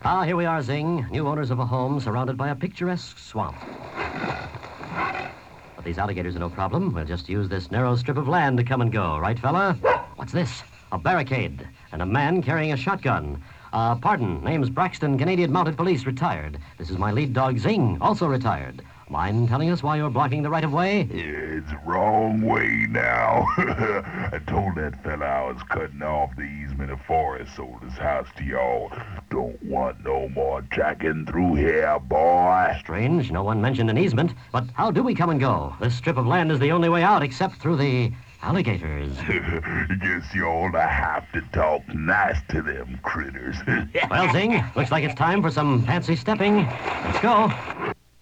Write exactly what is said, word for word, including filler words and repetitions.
Ah, here we are, Zing, new owners of a home surrounded by a picturesque swamp. But these alligators are no problem. We'll just use this narrow strip of land to come and go. Right, fella? What's this? A barricade and a man carrying a shotgun. Uh, pardon, name's Braxton, Canadian Mounted Police, retired. This is my lead dog, Zing, also retired. Mind telling us why you're blocking the right-of-way? It's wrong way now. I told that fella I was cutting off the easement of forest, sold his house to y'all. Don't want no more jacking through here, boy. Strange, no one mentioned an easement. But how do we come and go? This strip of land is the only way out, except through the alligators. Guess y'all have to talk nice to them critters. Well, Zing, looks like it's time for some fancy stepping. Let's go.